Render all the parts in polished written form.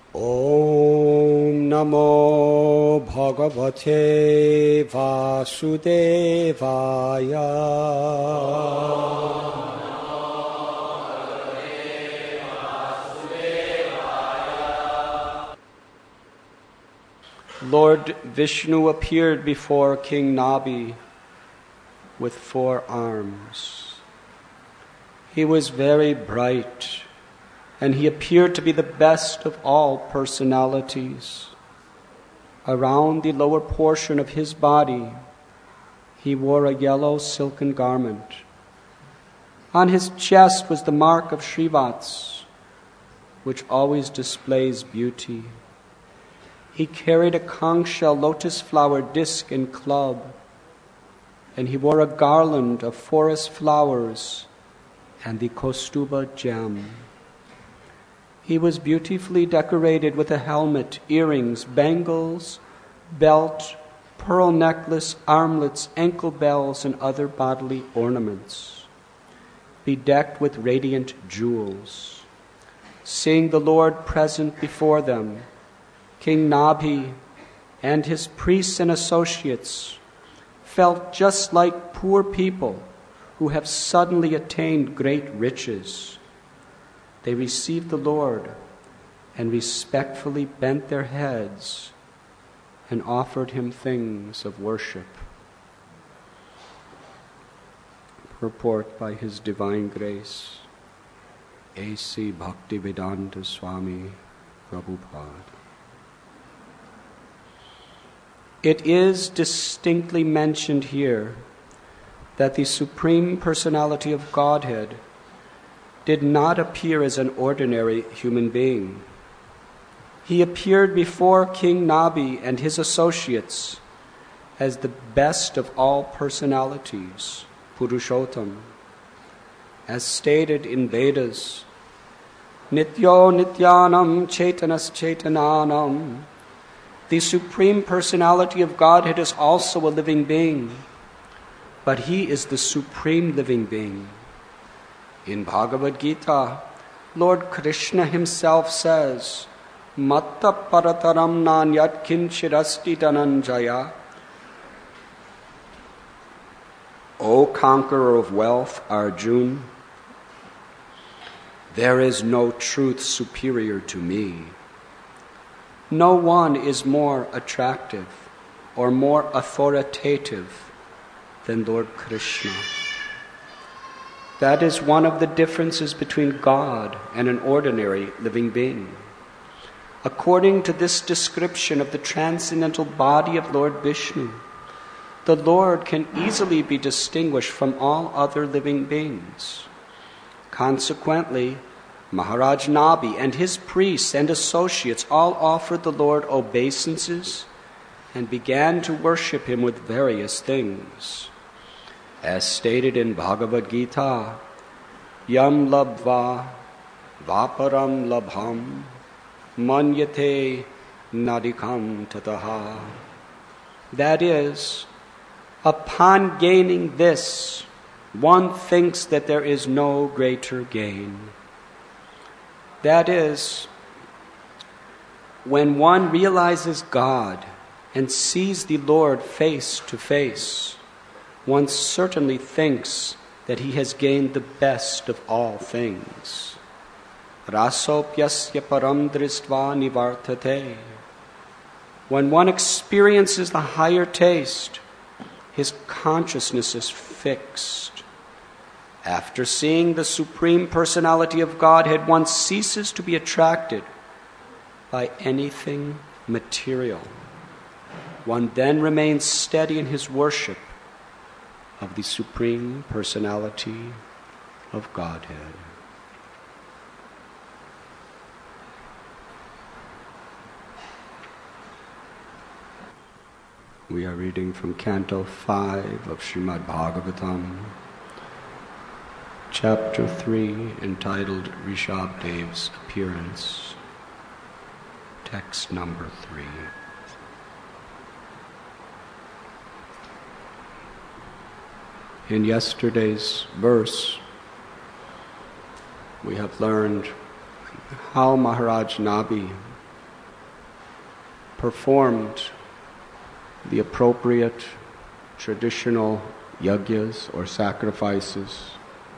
Om Namo Bhagavate Vasudevaya. Lord Vishnu appeared before King Nabi with 4 arms. He was very bright, and he appeared to be the best of all personalities. Around the lower portion of his body, he wore a yellow silken garment. On his chest was the mark of Shrivats, which always displays beauty. He carried a conch shell lotus flower disc and club, and he wore a garland of forest flowers and the Kaustuba gem. He was beautifully decorated with a helmet, earrings, bangles, belt, pearl necklace, armlets, ankle bells, and other bodily ornaments, bedecked with radiant jewels. Seeing the Lord present before them, King Nabhi and his priests and associates felt just like poor people who have suddenly attained great riches. They received the Lord and respectfully bent their heads and offered him things of worship. Purport by His Divine Grace, A.C. Bhaktivedanta Swami Prabhupada. It is distinctly mentioned here that the Supreme Personality of Godhead did not appear as an ordinary human being. He appeared before King Nabi and his associates as the best of all personalities, Purushottam. As stated in Vedas, Nityo Nityanam Chaitanas Chaitananam. The Supreme Personality of Godhead is also a living being, but He is the Supreme Living Being. In Bhagavad Gita, Lord Krishna Himself says, Matta parataram nanyat kinchirasti dhananjaya. O conqueror of wealth, Arjun, there is no truth superior to me. No one is more attractive or more authoritative than Lord Krishna. That is one of the differences between God and an ordinary living being. According to this description of the transcendental body of Lord Vishnu, the Lord can easily be distinguished from all other living beings. Consequently, Maharaj Nabi and his priests and associates all offered the Lord obeisances and began to worship him with various things. As stated in Bhagavad Gita, Yam labva vaparam labham manyate nadikam tataha. That is, upon gaining this, one thinks that there is no greater gain. That is, when one realizes God and sees the Lord face to face, one certainly thinks that he has gained the best of all things. Rasopyasya param dristva nivartate. When one experiences the higher taste, his consciousness is fixed. After seeing the Supreme Personality of Godhead, one ceases to be attracted by anything material. One then remains steady in his worship of the Supreme Personality of Godhead. We are reading from Canto 5 of Srimad Bhagavatam, Chapter 3, entitled Rishabdev's Appearance, text number 3. In yesterday's verse, we have learned how Maharaj Nabi performed the appropriate traditional yajnas or sacrifices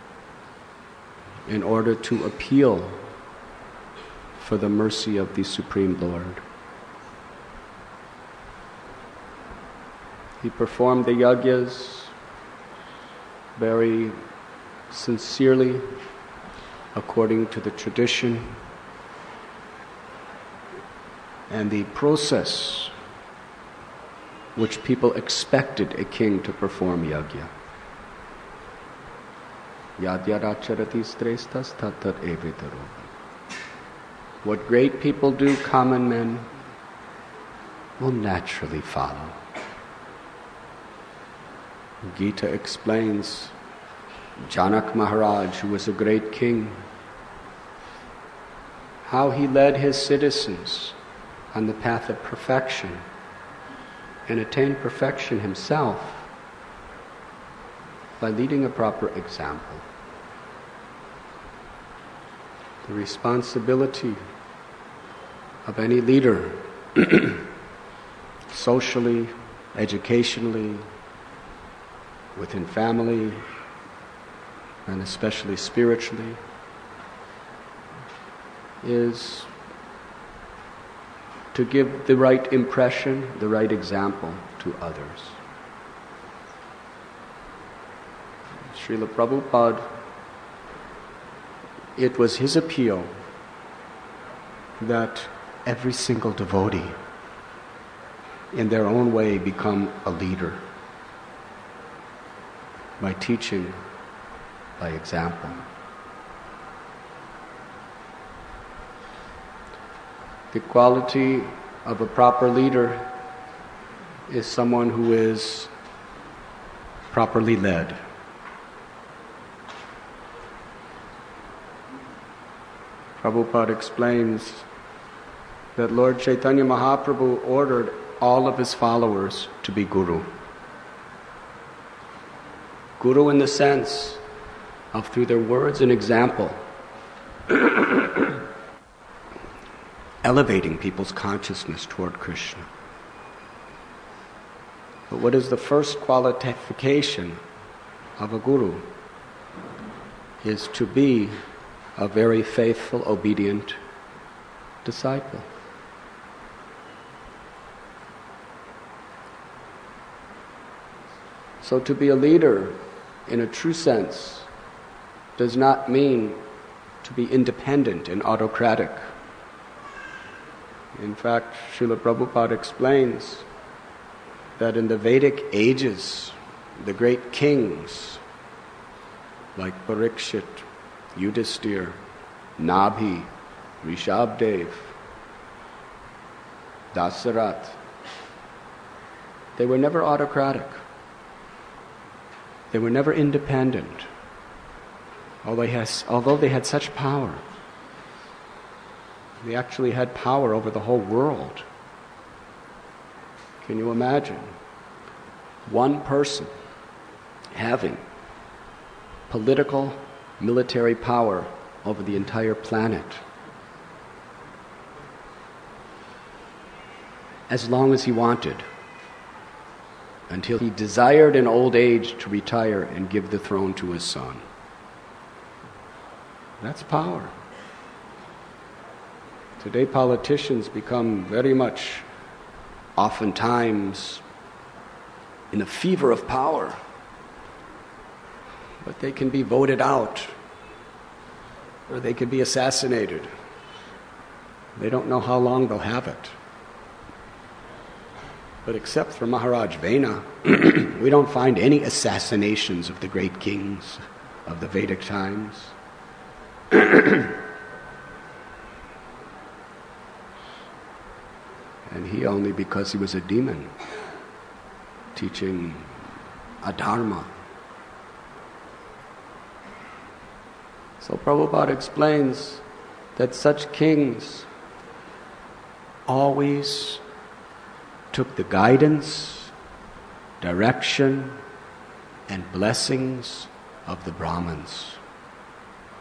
in order to appeal for the mercy of the Supreme Lord. He performed the yajnas very sincerely, according to the tradition and the process which people expected a king to perform yajna. Yadyaracharati srestas tatat evitaro. What great people do, common men will naturally follow. Gita explains Janak Maharaj, who was a great king, how he led his citizens on the path of perfection and attained perfection himself by leading a proper example. The responsibility of any leader, socially, educationally, within family, and especially spiritually, is to give the right impression, the right example to others. Srila Prabhupada, it was his appeal that every single devotee in their own way become a leader by teaching by example. The quality of a proper leader is someone who is properly led. Prabhupada explains that Lord Chaitanya Mahaprabhu ordered all of his followers to be guru. Guru in the sense of, through their words and example, elevating people's consciousness toward Krishna. But what is the first qualification of a guru? Is to be a very faithful, obedient disciple. So to be a leader in a true sense does not mean to be independent and autocratic. In fact, Srila Prabhupada explains that in the Vedic ages, the great kings like Parikshit, Yudhisthira, Nabhi, Rishabdev, Dasarat, they were never autocratic. They were never independent, although they had such power. They actually had power over the whole world. Can you imagine one person having political, military power over the entire planet as long as he wanted, until he desired in old age to retire and give the throne to his son? That's power. Today politicians become very much, oftentimes, in a fever of power. But they can be voted out, or they can be assassinated. They don't know how long they'll have it. But except for Maharaj Vena, we don't find any assassinations of the great kings of the Vedic times. And he only because he was a demon, teaching adharma. So Prabhupada explains that such kings always took the guidance, direction, and blessings of the Brahmins,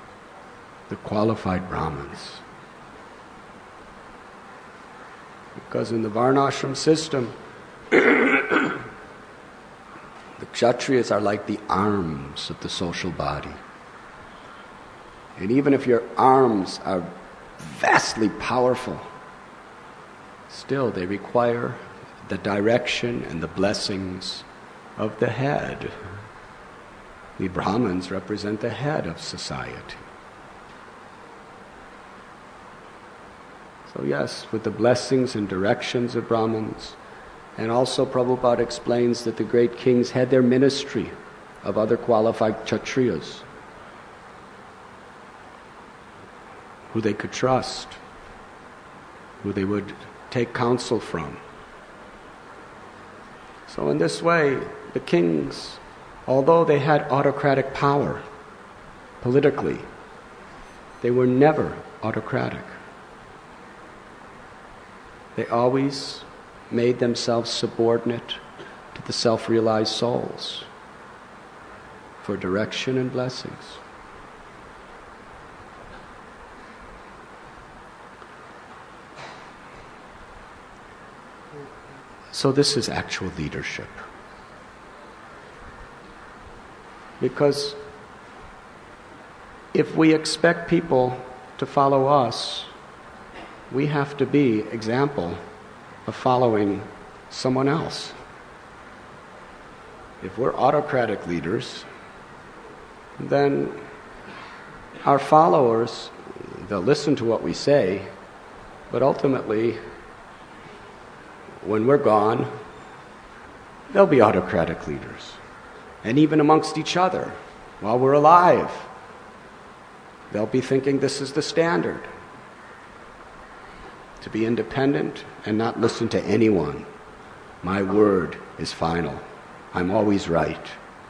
the qualified Brahmins. Because in the Varnashram system, the Kshatriyas are like the arms of the social body. And even if your arms are vastly powerful, still they require the direction and the blessings of the head. The Brahmins represent the head of society. So yes, with the blessings and directions of Brahmins, and also Prabhupada explains that the great kings had their ministry of other qualified Kshatriyas who they could trust, who they would take counsel from. So in this way, the kings, although they had autocratic power politically, they were never autocratic. They always made themselves subordinate to the self-realized souls for direction and blessings. So this is actual leadership. Because if we expect people to follow us, we have to be example of following someone else. If we're autocratic leaders, then our followers, they'll listen to what we say, but ultimately, when we're gone, they'll be autocratic leaders. And even amongst each other, while we're alive, they'll be thinking this is the standard. To be independent and not listen to anyone. My word is final. I'm always right.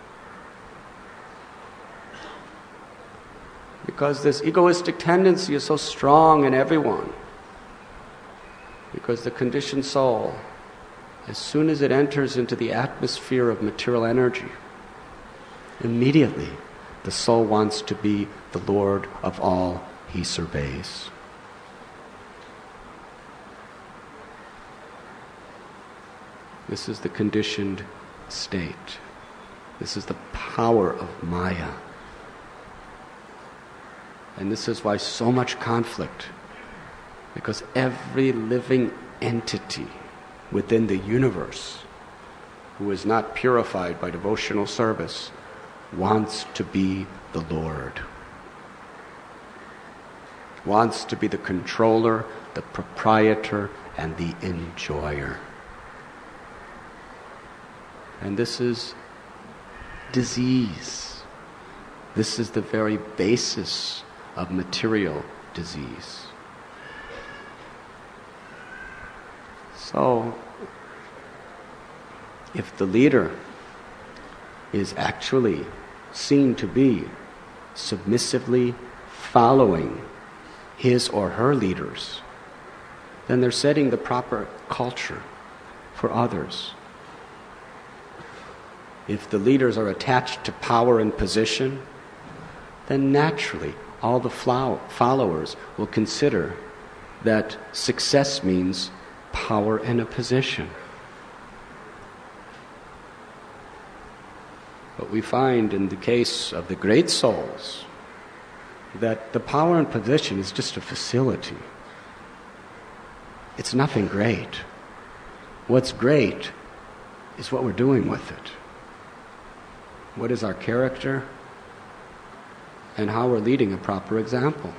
Because this egoistic tendency is so strong in everyone. Because the conditioned soul, as soon as it enters into the atmosphere of material energy, immediately the soul wants to be the Lord of all he surveys. This is the conditioned state. This is the power of Maya. And this is why so much conflict. Because every living entity within the universe who is not purified by devotional service wants to be the Lord. Wants to be the controller, the proprietor, and the enjoyer. And this is disease. This is the very basis of material disease. So, if the leader is actually seen to be submissively following his or her leaders, then they're setting the proper culture for others. If the leaders are attached to power and position, then naturally all the followers will consider that success means power and a position. But we find in the case of the great souls that the power and position is just a facility. It's nothing great. What's great is what we're doing with it. What is our character and how we're leading a proper example.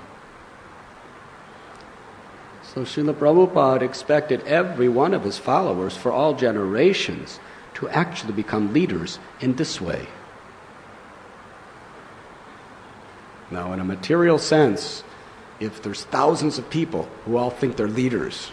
So Srila Prabhupada expected every one of his followers for all generations to actually become leaders in this way. Now, in a material sense, if there's thousands of people who all think they're leaders,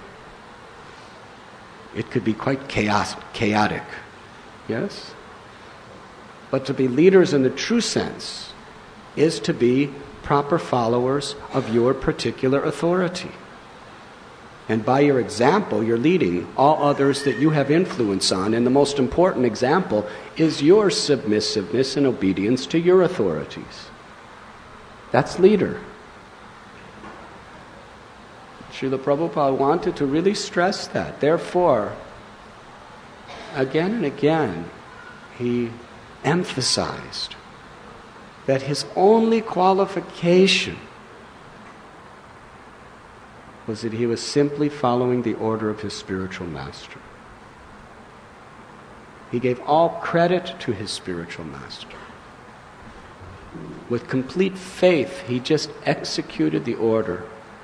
it could be quite chaotic. Yes? But to be leaders in the true sense is to be proper followers of your particular authority. And by your example, you're leading all others that you have influence on. And the most important example is your submissiveness and obedience to your authorities. That's leader. Srila Prabhupada wanted to really stress that. Therefore, again and again, he emphasized that his only qualification was that he was simply following the order of his spiritual master. He gave all credit to his spiritual master. With complete faith, he just executed the order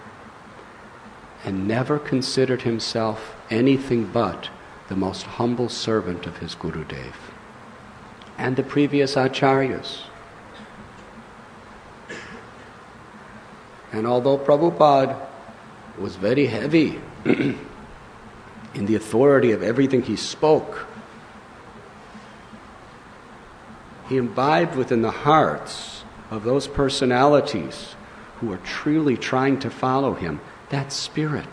and never considered himself anything but the most humble servant of his Gurudev and the previous acharyas. And although Prabhupada was very heavy in the authority of everything he spoke, he imbibed within the hearts of those personalities who were truly trying to follow him that spirit.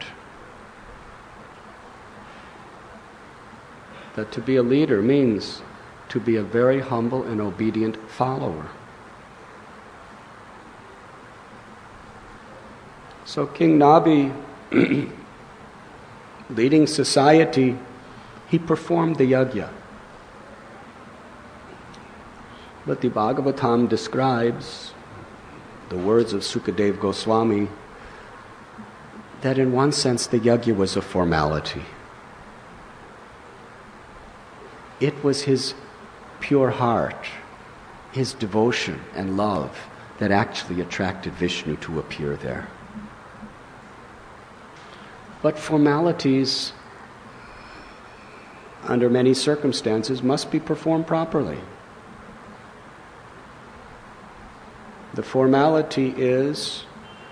That to be a leader means to be a very humble and obedient follower. So King Nabi, leading society, he performed the yajna. But the Bhagavatam describes the words of Sukadeva Goswami that in one sense the yajna was a formality. It was his pure heart, his devotion and love that actually attracted Vishnu to appear there. But formalities, under many circumstances, must be performed properly. The formality is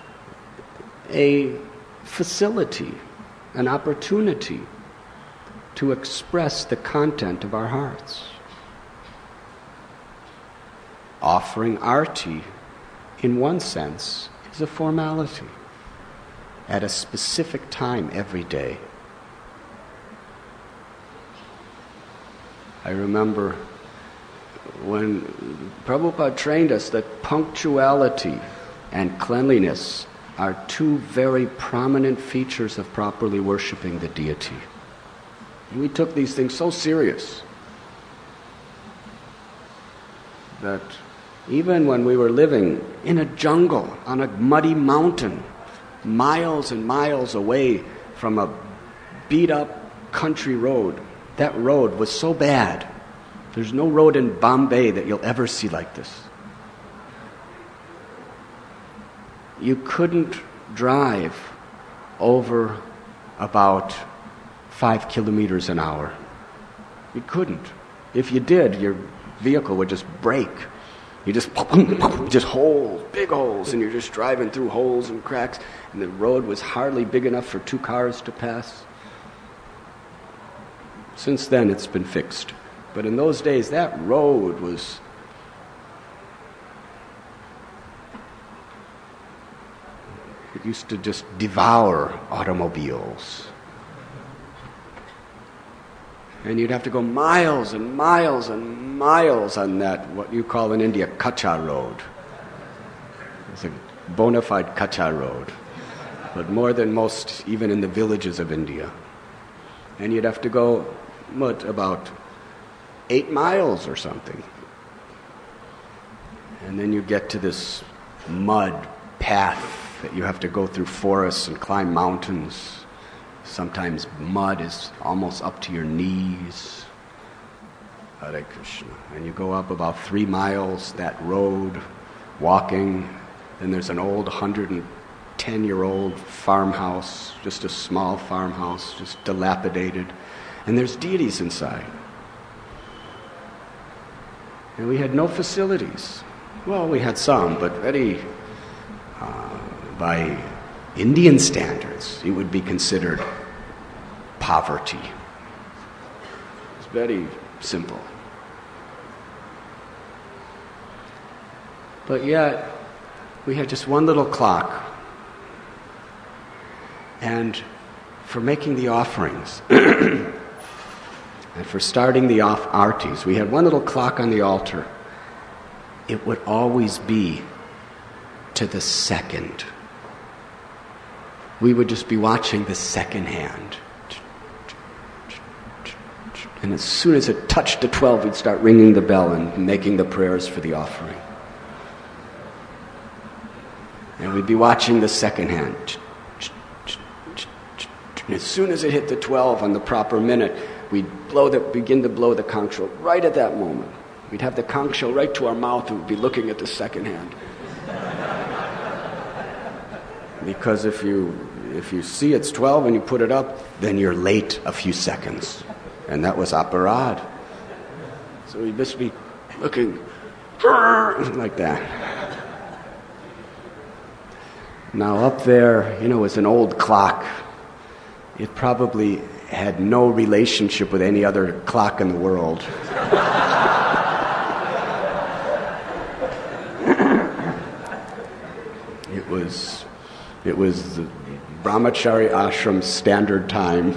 a facility, an opportunity to express the content of our hearts. Offering arti, in one sense, is a formality at a specific time every day. I remember when Prabhupada trained us that punctuality and cleanliness are two very prominent features of properly worshiping the deity. And we took these things so serious that even when we were living in a jungle, on a muddy mountain, miles and miles away from a beat-up country road, that road was so bad. There's no road in Bombay that you'll ever see like this. You couldn't drive over about 5 kilometers an hour. You couldn't. If you did, your vehicle would just break. You just holes, big holes, and you're just driving through holes and cracks, and the road was hardly big enough for 2 cars to pass. Since then, it's been fixed. But in those days, that road was... It used to just devour automobiles. And you'd have to go miles and miles and miles on that, what you call in India, kacha road. It's a bona fide kacha road. But more than most, even in the villages of India. And you'd have to go, about 8 miles or something. And then you get to this mud path that you have to go through forests and climb mountains. Sometimes mud is almost up to your knees. Hare Krishna. And you go up about 3 miles, that road, walking. Then there's an old 110-year-old farmhouse, just a small farmhouse, just dilapidated. And there's deities inside. And we had no facilities. Well, we had some, but very, by Indian standards, it would be considered poverty. It's very simple. But yet, we had just one little clock. And for making the offerings, and for starting the artis, we had one little clock on the altar. It would always be to the second. we would just be watching the second hand. And as soon as it touched the 12, we'd start ringing the bell and making the prayers for the offering. And we'd be watching the second hand. And as soon as it hit the 12 on the proper minute, we'd begin to blow the conch shell right at that moment. We'd have the conch shell right to our mouth and we'd be looking at the second hand. Because if you see it's 12 and you put it up, then you're late a few seconds. And that was aparad. So we'd just be looking like that. Now up there, was an old clock. It probably had no relationship with any other clock in the world. It was the Brahmachari ashram standard time.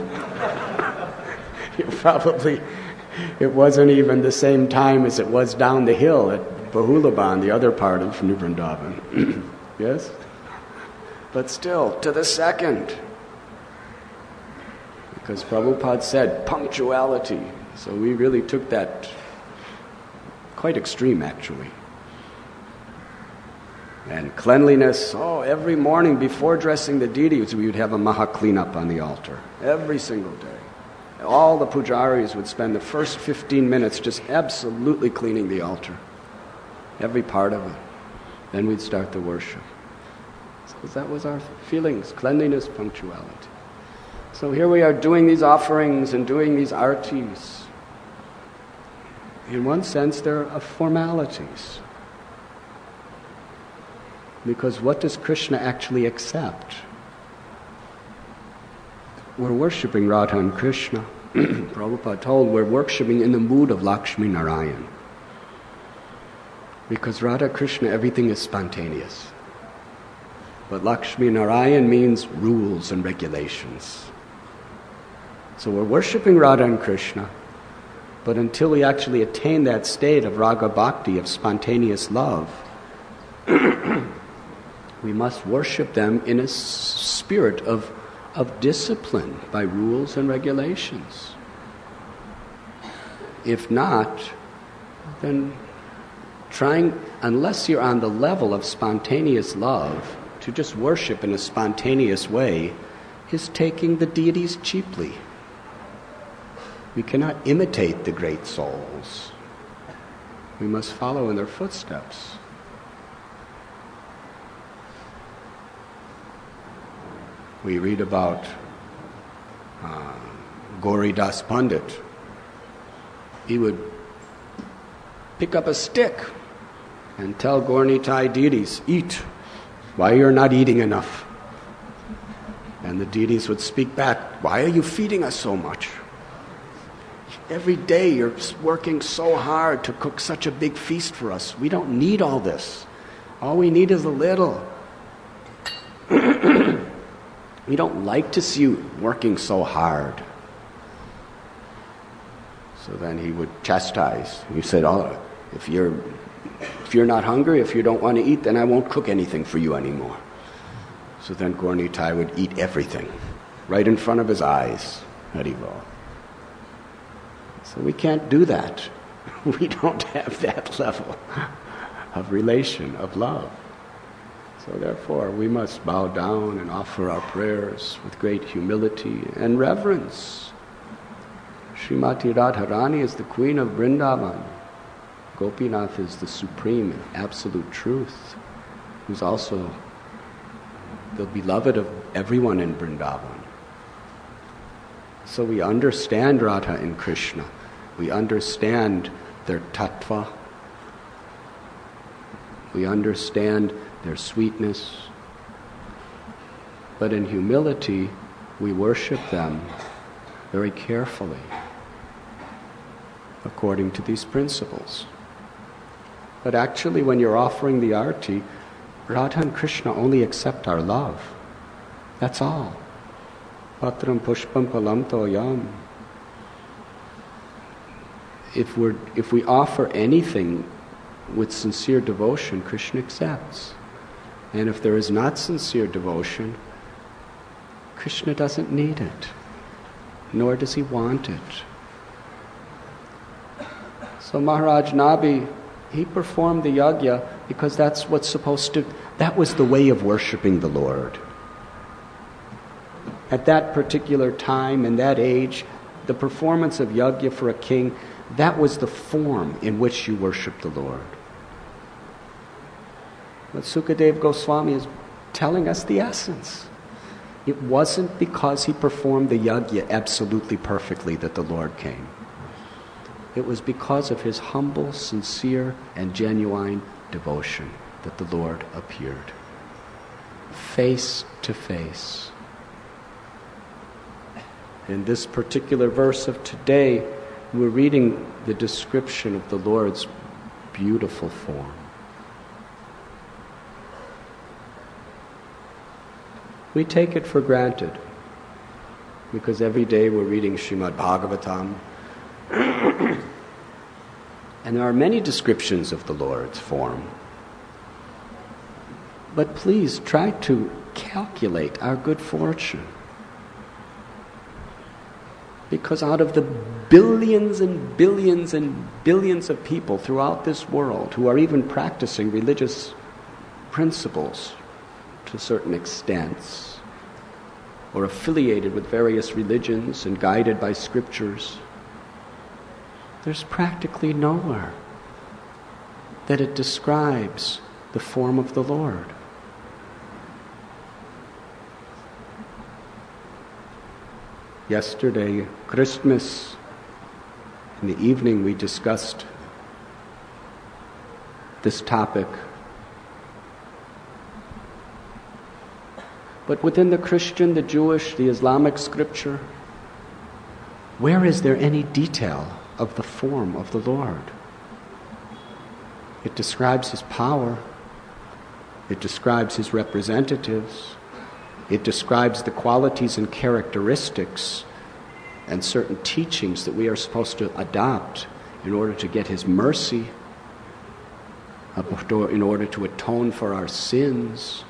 It wasn't even the same time as it was down the hill at Bahulaban, the other part of New Vrindavan. Yes? But still, to the second. Because Prabhupada said punctuality. So we really took that quite extreme, actually. And cleanliness, every morning before dressing the deities, we would have a maha cleanup on the altar. Every single day. All the pujaris would spend the first 15 minutes just absolutely cleaning the altar. Every part of it. Then we'd start the worship. So that was our feelings, cleanliness, punctuality. So here we are doing these offerings and doing these artis. In one sense, they're formalities. Because what does Krishna actually accept? We're worshipping Radha and Krishna. Prabhupada told we're worshipping in the mood of Lakshmi Narayan. Because Radha Krishna, everything is spontaneous. But Lakshmi Narayan means rules and regulations. So we're worshipping Radha and Krishna, but until we actually attain that state of raga bhakti, of spontaneous love, we must worship them in a spirit of discipline by rules and regulations. If not, then unless you're on the level of spontaneous love, to just worship in a spontaneous way is taking the deities cheaply. We cannot imitate the great souls. We must follow in their footsteps. We read about Gauri Das Pandit. He would pick up a stick and tell Gaurnitai deities, eat. Why you're not eating enough? And the deities would speak back, why are you feeding us so much? Every day you're working so hard to cook such a big feast for us. We don't need all this. All we need is a little. We don't like to see you working so hard. So then he would chastise. He said, if you're not hungry, if you don't want to eat, then I won't cook anything for you anymore. So then Gaurnitai would eat everything, right in front of his eyes. Haribol. So we can't do that. We don't have that level of relation, of love. So therefore, we must bow down and offer our prayers with great humility and reverence. Srimati Radharani is the queen of Vrindavan. Gopinath is the supreme, absolute truth, who's also the beloved of everyone in Vrindavan. So we understand Radha and Krishna. We understand their tattva. We understand their sweetness. But in humility, we worship them very carefully, according to these principles. But actually, when you're offering the arti, Radha and Krishna only accept our love. That's all. Patram pushpam palam toyam. If we offer anything with sincere devotion, Krishna accepts. And if there is not sincere devotion, Krishna doesn't need it, nor does he want it. So Maharaj Nabi, he performed the yajna because that was the way of worshiping the Lord. At that particular time, in that age, the performance of yajna for a king, that was the form in which you worship the Lord. But Sukadeva Goswami is telling us the essence. It wasn't because he performed the yajna absolutely perfectly that the Lord came. It was because of his humble, sincere, and genuine devotion that the Lord appeared. Face to face. In this particular verse of today, we're reading the description of the Lord's beautiful form. We take it for granted because every day we're reading Srimad Bhagavatam and there are many descriptions of the Lord's form. But please try to calculate our good fortune. Because out of the billions and billions and billions of people throughout this world who are even practicing religious principles to certain extents, or affiliated with various religions and guided by scriptures, there's practically nowhere that it describes the form of the Lord. Yesterday, Christmas, in the evening we discussed this topic. But within the Christian, the Jewish, the Islamic scripture, where is there any detail of the form of the Lord? It describes his power. It describes his representatives. It describes the qualities and characteristics and certain teachings that we are supposed to adopt in order to get his mercy, in order to atone for our sins.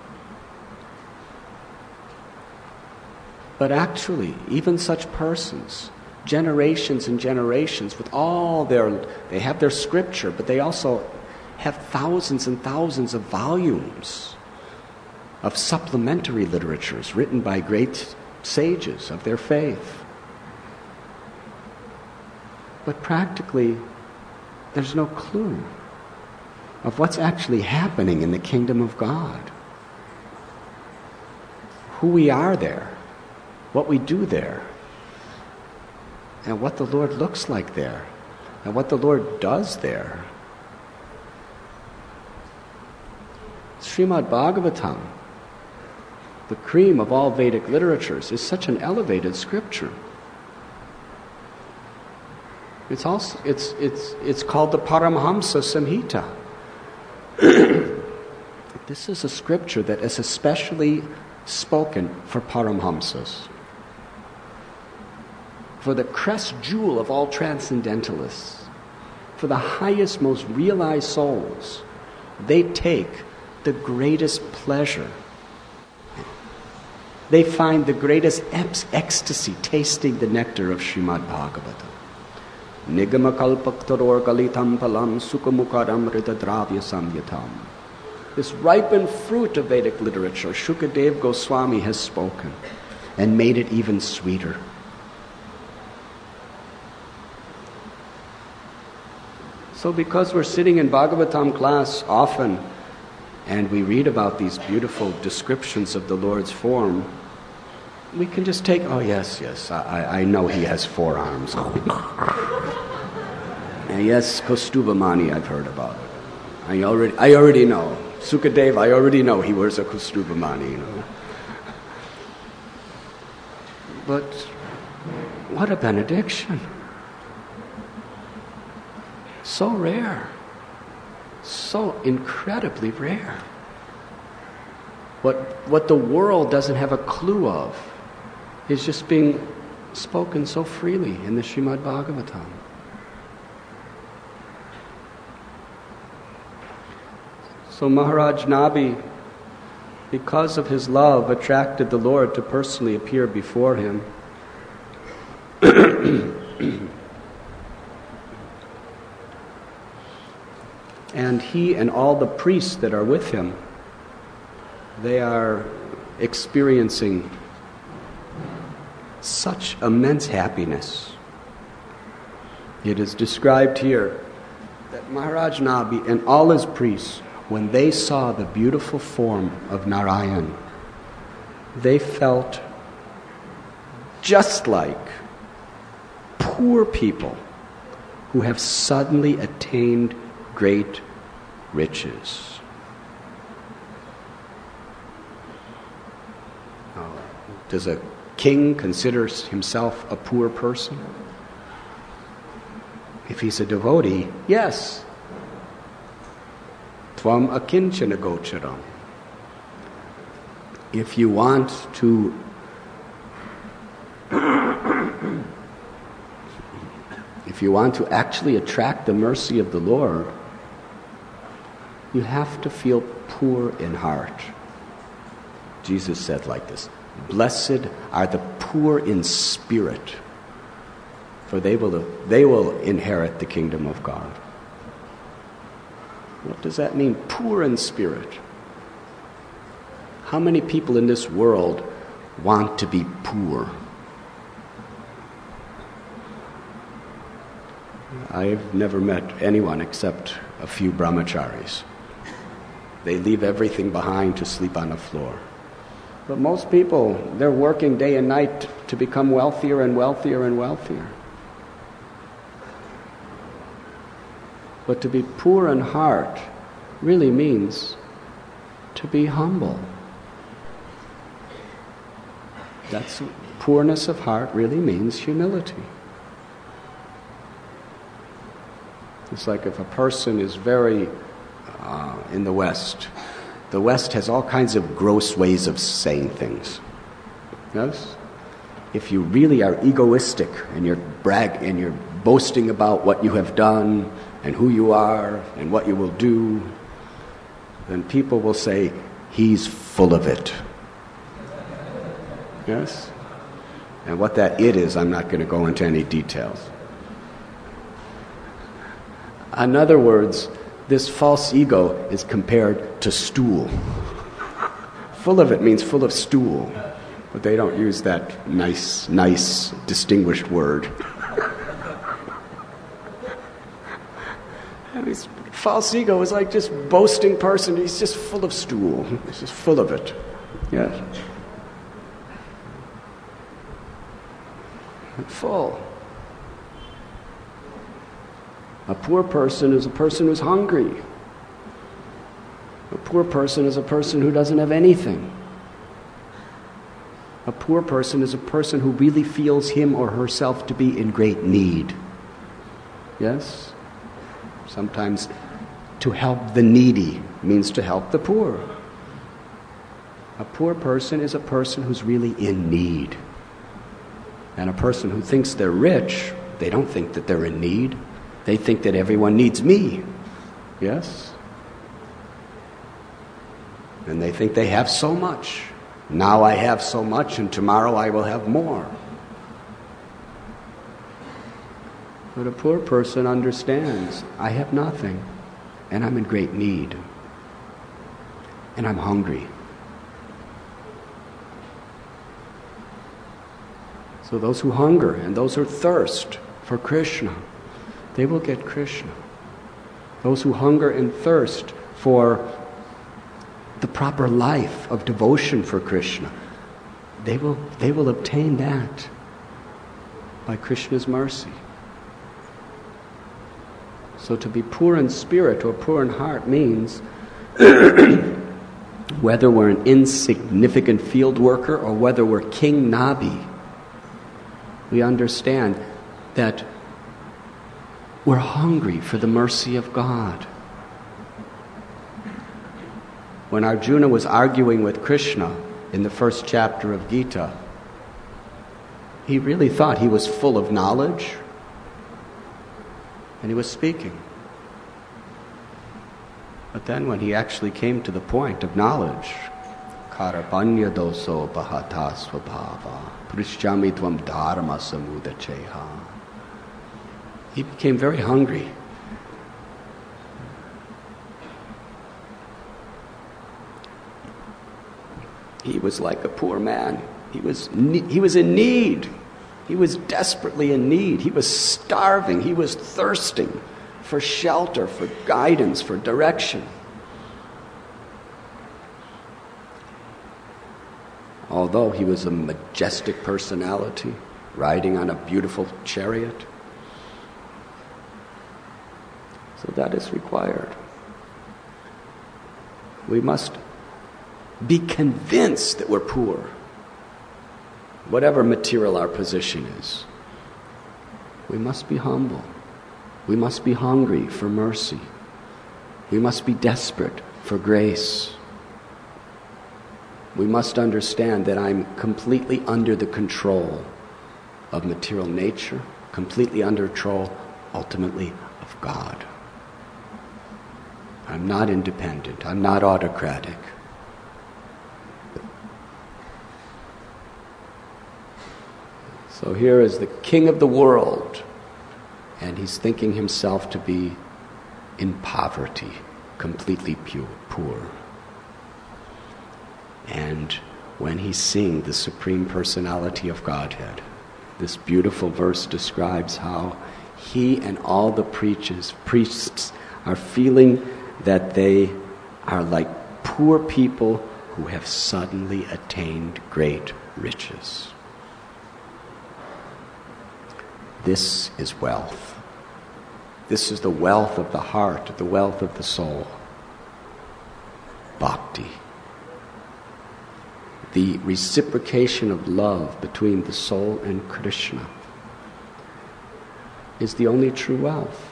But actually, even such persons, generations and generations, with all they have their scripture, but they also have thousands and thousands of volumes of supplementary literatures written by great sages of their faith. But practically, there's no clue of what's actually happening in the kingdom of God. Who we are there, what we do there, and what the Lord looks like there, and what the Lord does there. Srimad Bhagavatam, the cream of all Vedic literatures, is such an elevated scripture. It's called the Paramhamsa Samhita. This is a scripture that is especially spoken for Paramhamsas, for the crest jewel of all transcendentalists, for the highest, most realized souls. They take the greatest pleasure. They find the greatest ecstasy tasting the nectar of Srimad Bhagavatam. Nigama kalpaktaror galitam palam sukamukaram ritadravya samyatam. This ripened fruit of Vedic literature, Shukadeva Goswami has spoken and made it even sweeter. So because we're sitting in Bhagavatam class often and we read about these beautiful descriptions of the Lord's form, we can just take, oh yes, I know he has 4 arms. And yes, Kaustubhamani, I've heard about it. I already know. Sukadeva, I already know he wears a Kaustubhamani, But what a benediction. So rare. So incredibly rare. What the world doesn't have a clue of is just being spoken so freely in the Srimad Bhagavatam. So Maharaj Nabi, because of his love, attracted the Lord to personally appear before him. And he and all the priests that are with him, they are experiencing such immense happiness. It is described here that Maharaj Nabi and all his priests, when they saw the beautiful form of Narayan, they felt just like poor people who have suddenly attained great riches. Does a king consider himself a poor person? If he's a devotee, yes. Tvam akinchana gocharam. If you want to actually attract the mercy of the Lord, you have to feel poor in heart. Jesus said like this, "Blessed are the poor in spirit, for they will inherit the kingdom of God." What does that mean, poor in spirit? How many people in this world want to be poor? I've never met anyone except a few brahmacharis. They leave everything behind to sleep on the floor. But most people, they're working day and night to become wealthier and wealthier and wealthier. But to be poor in heart really means to be humble. That's poorness of heart really means humility. It's like if a person is very in the West has all kinds of gross ways of saying things. Yes? If you really are egoistic and you're boasting about what you have done and who you are and what you will do, then people will say, "He's full of it." Yes? And what that "it" is, I'm not going to go into any details. In other words, this false ego is compared to stool. Full of it means full of stool, but they don't use that nice, distinguished word. And this false ego is like just boasting person. He's just full of stool. He's just full of it. Yes. Full. A poor person is a person who's hungry. A poor person is a person who doesn't have anything. A poor person is a person who really feels him or herself to be in great need. Yes? Sometimes to help the needy means to help the poor. A poor person is a person who's really in need. And a person who thinks they're rich, they don't think that they're in need. They think that everyone needs me. Yes? And they think they have so much. Now I have so much, and tomorrow I will have more. But a poor person understands, I have nothing, and I'm in great need. And I'm hungry. So those who hunger and those who thirst for Krishna, they will get Krishna. Those who hunger and thirst for the proper life of devotion for Krishna, they will obtain that by Krishna's mercy. So to be poor in spirit or poor in heart means whether we're an insignificant field worker or whether we're King Nabi, we understand that we're hungry for the mercy of God. When Arjuna was arguing with Krishna in the first chapter of Gita, he really thought he was full of knowledge, and he was speaking. But then when he actually came to the point of knowledge, Karapanya doso bahata svabhava prishchami tvam dharma samudacheha. He became very hungry. He was like a poor man. He was in need. He was desperately in need. He was starving. He was thirsting for shelter, for guidance, for direction. Although he was a majestic personality, riding on a beautiful chariot. So that is required. We must be convinced that we're poor, whatever material our position is. We must be humble. We must be hungry for mercy. We must be desperate for grace. We must understand that I'm completely under the control of material nature, completely under control, ultimately, of God. I'm not independent. I'm not autocratic. So here is the king of the world, and he's thinking himself to be in poverty, completely poor. And when he's seeing the Supreme Personality of Godhead, this beautiful verse describes how he and all the priests are feeling that they are like poor people who have suddenly attained great riches. This is wealth. This is the wealth of the heart, the wealth of the soul. Bhakti. The reciprocation of love between the soul and Krishna is the only true wealth.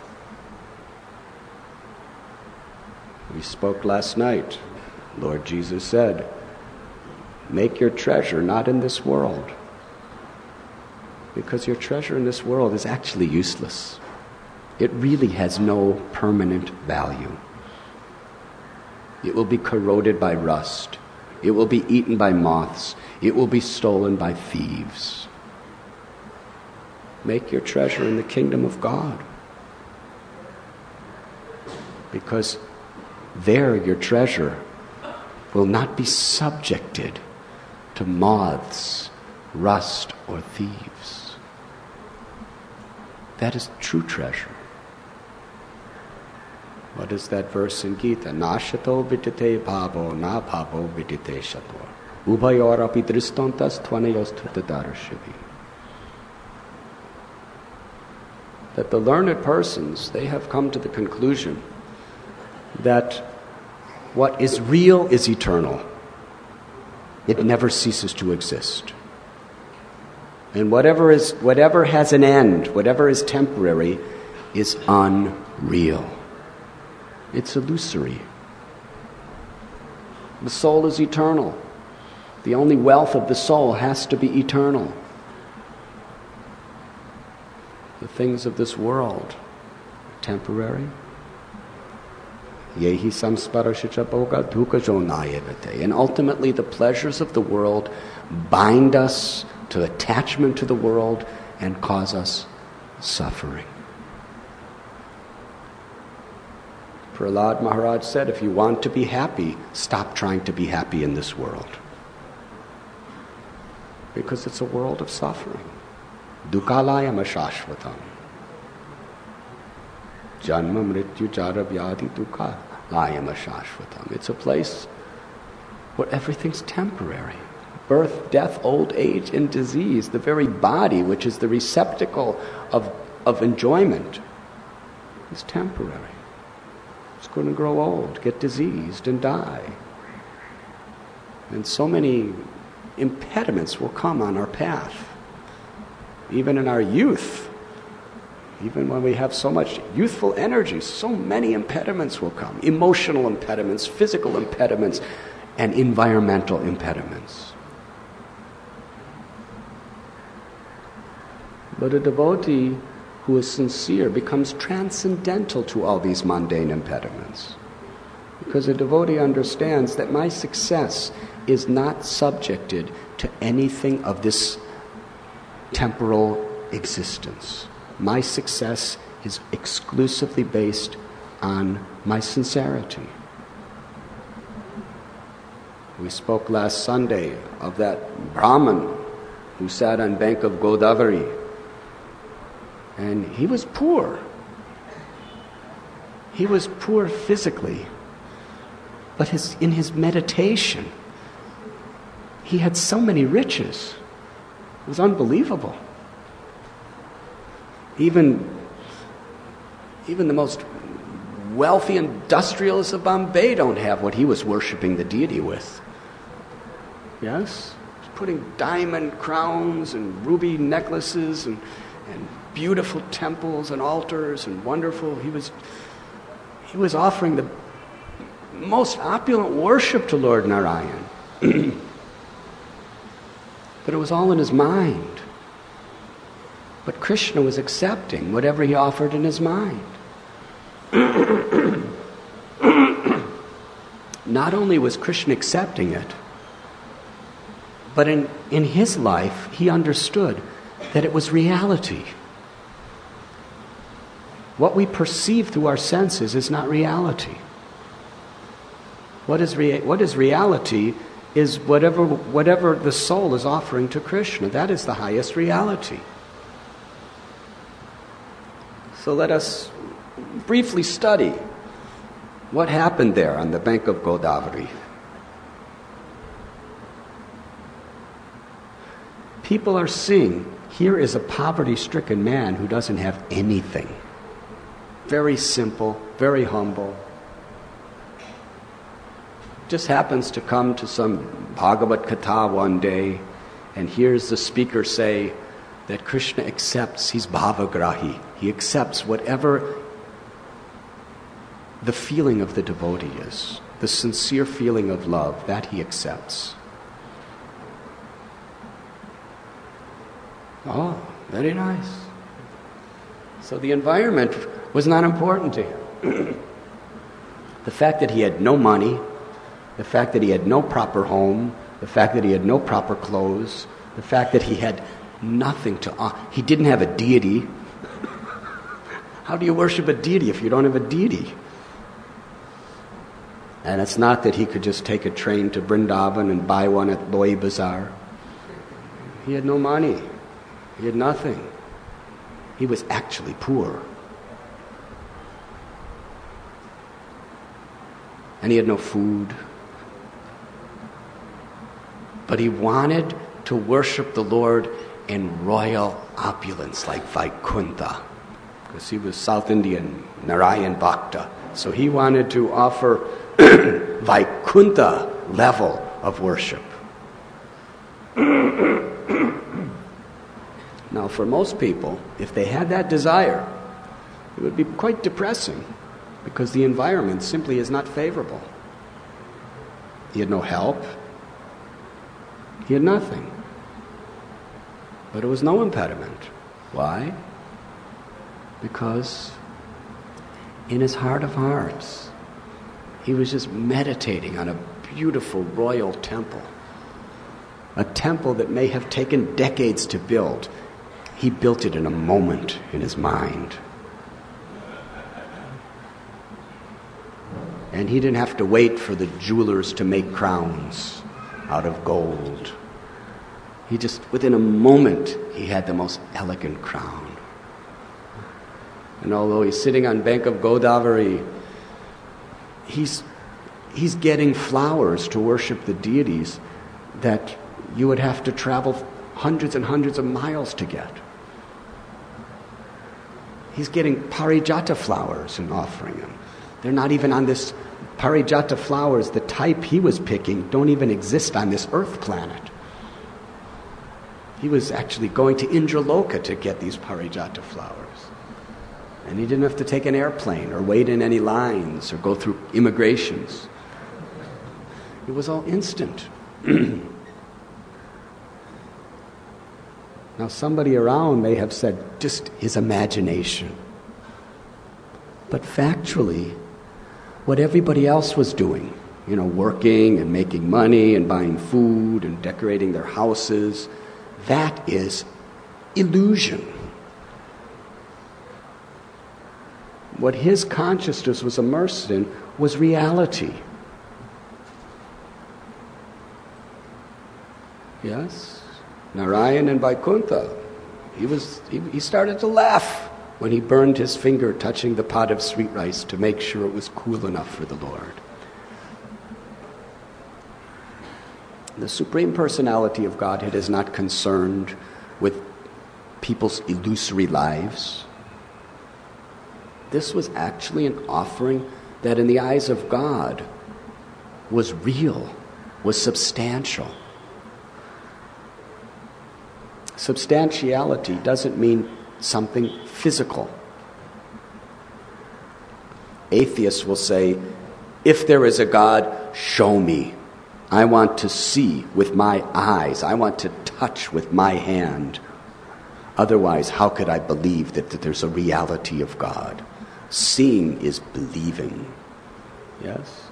We spoke last night. Lord Jesus said, make your treasure not in this world, because your treasure in this world is actually useless. It really has no permanent value. It will be corroded by rust. It will be eaten by moths. It will be stolen by thieves. Make your treasure in the kingdom of God, because there your treasure will not be subjected to moths, rust, or thieves. That is true treasure. What is that verse in Gita? Nashato vidite bhavo, na bhavo vidite shato. Ubhayor api dristontas tvanayos tvitadarashivi. That the learned persons, they have come to the conclusion that what is real is eternal. It never ceases to exist. And whatever has an end, whatever is temporary, is unreal. It's illusory. The soul is eternal. The only wealth of the soul has to be eternal. The things of this world are temporary. Yehi samsparashicha bhoga dukkhajo nayavate. And ultimately the pleasures of the world bind us to attachment to the world and cause us suffering. Prahlad Maharaj said, if you want to be happy, stop trying to be happy in this world. Because it's a world of suffering. Dukkalayam ashashvatam. Janma mrityu jara vyadhi dukkalayam ashashvatam. It's a place where everything's temporary. Birth, death, old age, and disease. The very body, which is the receptacle of enjoyment, is temporary. It's going to grow old, get diseased, and die. And so many impediments will come on our path. Even in our youth, even when we have so much youthful energy, so many impediments will come. Emotional impediments, physical impediments, and environmental impediments. But a devotee who is sincere becomes transcendental to all these mundane impediments. Because a devotee understands that my success, is not subjected to anything of this temporal existence. My success is exclusively based on my sincerity. We spoke last Sunday of that Brahmin who sat on bank of Godavari, and he was poor. He was poor physically, but in his meditation, he had so many riches. It was unbelievable. Even the most wealthy industrialists of Bombay don't have what he was worshiping the deity with. Yes? He's putting diamond crowns and ruby necklaces and beautiful temples and altars and wonderful. He was offering the most opulent worship to Lord Narayan. But it was all in his mind. But Krishna was accepting whatever he offered in his mind. Not only was Krishna accepting it, but in his life he understood that it was reality. What we perceive through our senses is not reality. What is reality is whatever the soul is offering to Krishna. That is the highest reality. So let us briefly study what happened there on the bank of Godavari. People are seeing, here is a poverty-stricken man who doesn't have anything. Very simple, very humble. Just happens to come to some Bhagavad Katha one day and hears the speaker say that Krishna accepts, he's bhavagrahi. He accepts whatever the feeling of the devotee is, the sincere feeling of love, that he accepts. Oh, very nice. So the environment was not important to him. The fact that he had no money, the fact that he had no proper home, the fact that he had no proper clothes, the fact that he had nothing to he didn't have a deity. How do you worship a deity if you don't have a deity? And it's not that he could just take a train to Vrindavan and buy one at Loi Bazaar. He had no money. He had nothing. He was actually poor. And he had no food. But he wanted to worship the Lord in royal opulence like Vaikuntha, because he was South Indian Narayan Bhakta. So he wanted to offer Vaikuntha level of worship. Now, for most people, if they had that desire, it would be quite depressing, because the environment simply is not favorable. He had no help. He had nothing. But it was no impediment. Why? Because in his heart of hearts, he was just meditating on a beautiful royal temple. A temple that may have taken decades to build. He built it in a moment in his mind. And he didn't have to wait for the jewelers to make crowns out of gold. He just, within a moment, he had the most elegant crown. And although he's sitting on bank of Godavari, he's getting flowers to worship the deities that you would have to travel hundreds and hundreds of miles to get. He's getting parijata flowers and offering them. They're not even on this parijata flowers. The type he was picking don't even exist on this earth planet. He was actually going to Indraloka to get these parijata flowers. And he didn't have to take an airplane or wait in any lines or go through immigrations. It was all instant. Now somebody around may have said, just his imagination. But factually, what everybody else was doing working and making money and buying food and decorating their houses. That is illusion. What his consciousness was immersed in was reality. Yes? Narayan and Vaikuntha, he started to laugh when he burned his finger touching the pot of sweet rice to make sure it was cool enough for the Lord. The Supreme Personality of Godhead is not concerned with people's illusory lives. This was actually an offering that in the eyes of God was real, was substantial. Substantiality doesn't mean something physical. Atheists will say, if there is a God, show me. I want to see with my eyes. I want to touch with my hand. Otherwise, how could I believe that there's a reality of God? Seeing is believing. Yes?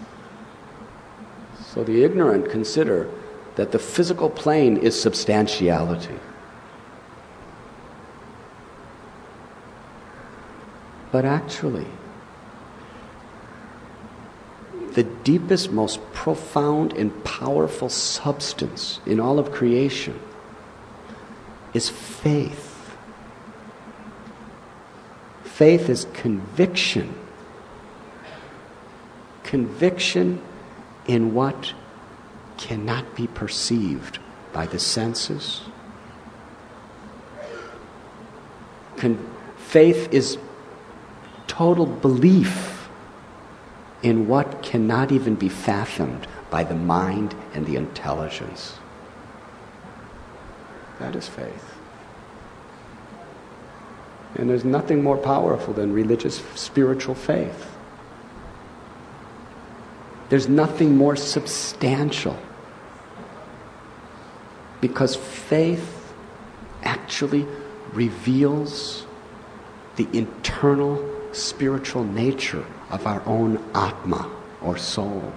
So the ignorant consider that the physical plane is substantiality. But actually, the deepest, most profound and powerful substance in all of creation is faith. Faith is conviction. Conviction in what cannot be perceived by the senses. Faith is total belief in what cannot even be fathomed by the mind and the intelligence. That is faith. And there's nothing more powerful than religious, spiritual faith. There's nothing more substantial. Because faith actually reveals the internal spiritual nature of our own Atma, or soul.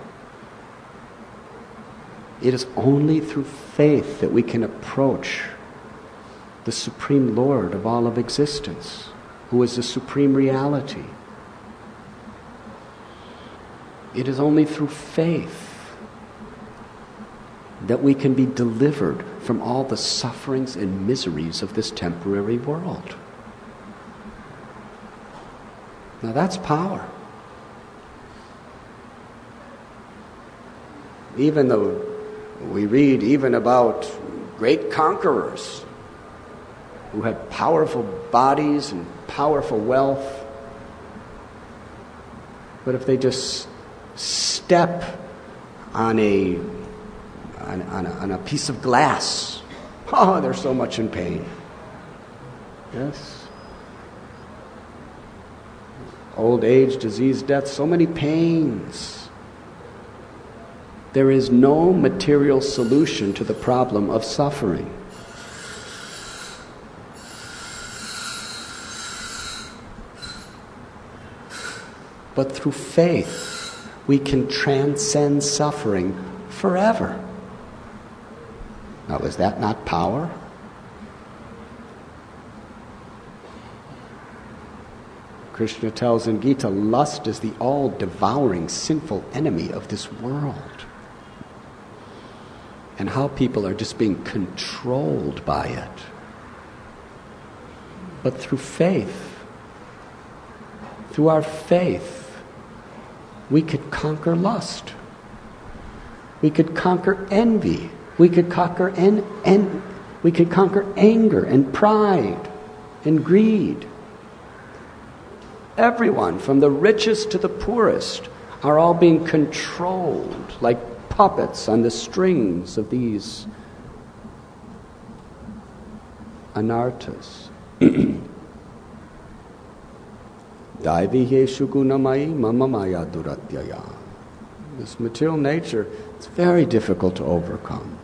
It is only through faith that we can approach the Supreme Lord of all of existence, who is the supreme reality. It is only through faith that we can be delivered from all the sufferings and miseries of this temporary world. Now that's power. Even though we read even about great conquerors who had powerful bodies and powerful wealth, but if they just step on a piece of glass, they're so much in pain. Yes. Old age, disease, death, so many pains. There is no material solution to the problem of suffering. But through faith, we can transcend suffering forever. Now, is that not power? Krishna tells in Gita, lust is the all-devouring, sinful enemy of this world. And how people are just being controlled by it. But through faith, through our faith, we could conquer lust. We could conquer envy. We could conquer we could conquer anger and pride and greed. Everyone, from the richest to the poorest, are all being controlled like puppets on the strings of these anarthas. Daivihe gunamai mama maya duratyaya. This material nature, it's very difficult to overcome.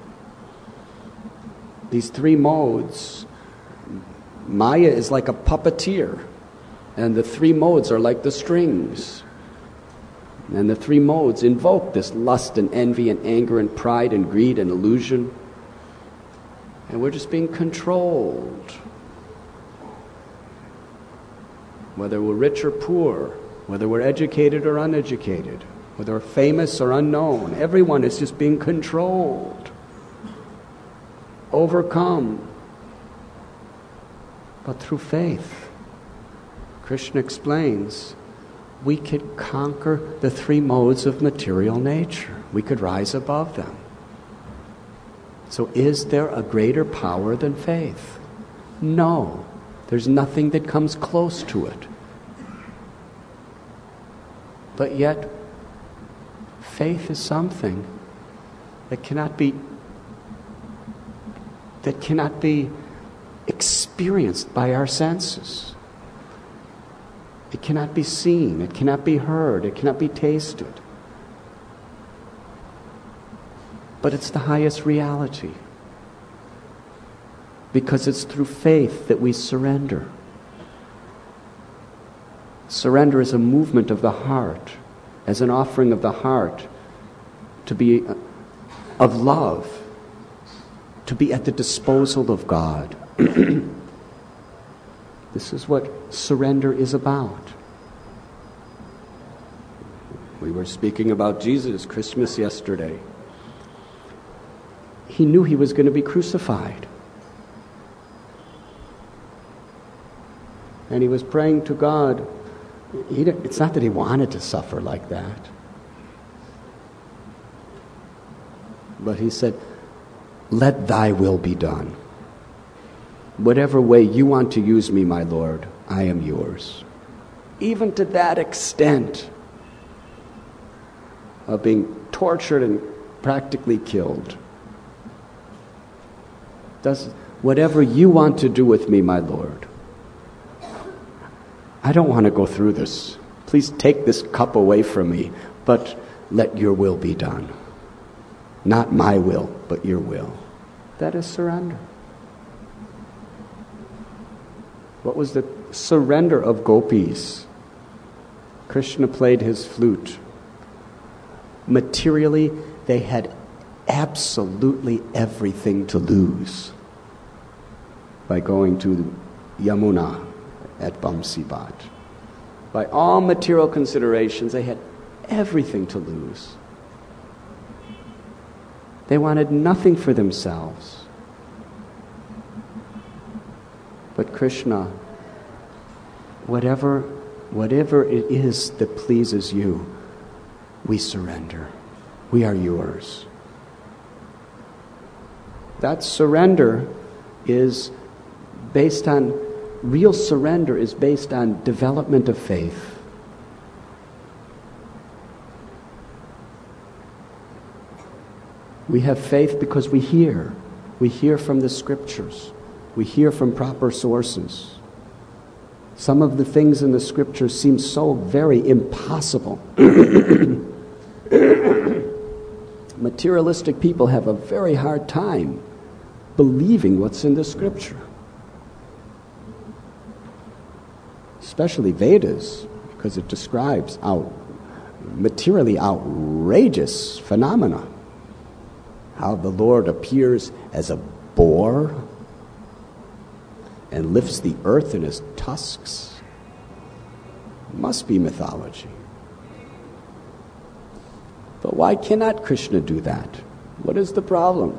These three modes, Maya is like a puppeteer, and the three modes are like the strings. And the three modes invoke this lust and envy and anger and pride and greed and illusion. And we're just being controlled. Whether we're rich or poor, whether we're educated or uneducated, whether we're famous or unknown, everyone is just being controlled, overcome. But through faith, Krishna explains, we could conquer the three modes of material nature. We could rise above them. So is there a greater power than faith? No. There's nothing that comes close to it. But yet, faith is something that cannot be experienced by our senses. It cannot be seen, it cannot be heard, it cannot be tasted. But it's the highest reality. Because it's through faith that we surrender. Surrender is a movement of the heart, as an offering of the heart, to be of love, to be at the disposal of God. This is what surrender is about. We were speaking about Jesus Christmas yesterday. He knew he was going to be crucified. And he was praying to God. It's not that he wanted to suffer like that. But he said, let thy will be done. Whatever way you want to use me, my Lord, I am yours. Even to that extent of being tortured and practically killed. Whatever you want to do with me, my Lord. I don't want to go through this. Please take this cup away from me, but let your will be done. Not my will, but your will. That is surrender. What was the surrender of gopis? Krishna played his flute. Materially, they had absolutely everything to lose by going to Yamuna at Bamsibat. By all material considerations, they had everything to lose. They wanted nothing for themselves. But Krishna, whatever it is that pleases you, we surrender. We are yours. That surrender is based on, real surrender is based on development of faith. We have faith because we hear. We hear from the scriptures. We hear from proper sources. Some of the things in the scriptures seem so very impossible. Materialistic people have a very hard time believing what's in the scripture. Especially Vedas, because it describes materially outrageous phenomena. How the Lord appears as a boar and lifts the earth in his tusks. Must be mythology. But why cannot Krishna do that? What is the problem?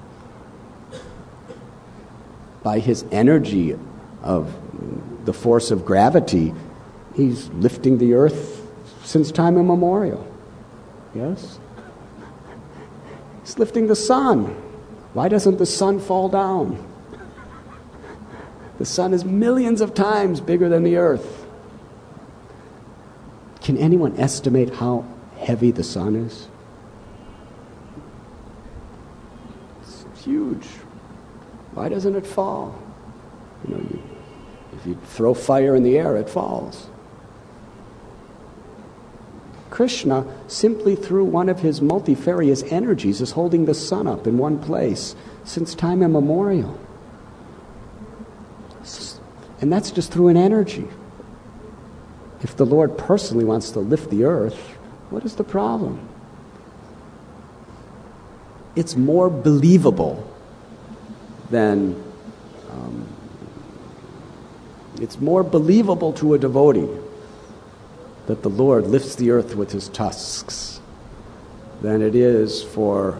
By his energy of the force of gravity, he's lifting the earth since time immemorial. Yes? He's lifting the sun. Why doesn't the sun fall down? The sun is millions of times bigger than the earth. Can anyone estimate how heavy the sun is? It's huge. Why doesn't it fall? If you throw fire in the air, it falls. Krishna, simply through one of his multifarious energies, is holding the sun up in one place since time immemorial. And that's just through an energy. If the Lord personally wants to lift the earth, What is the problem? It's more believable than it's more believable to a devotee that the Lord lifts the earth with his tusks than it is for